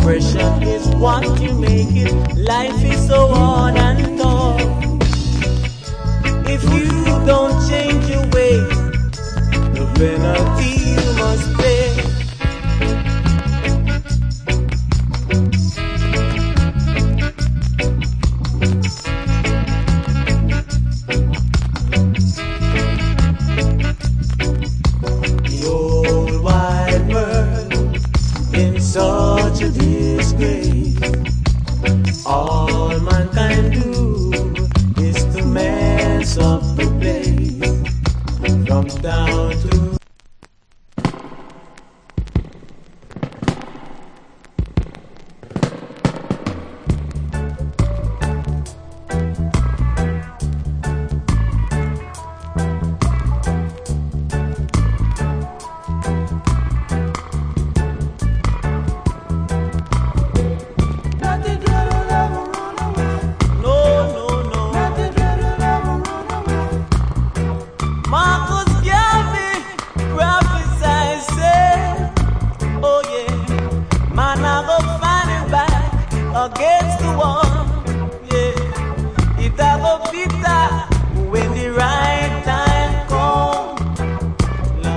Pressure is what you make it. Life is so hard and tough. If you don't change your ways, the penalty you must pay. The old wide world in such a disgrace. All mankind do is to mess up the place from down to against the wall.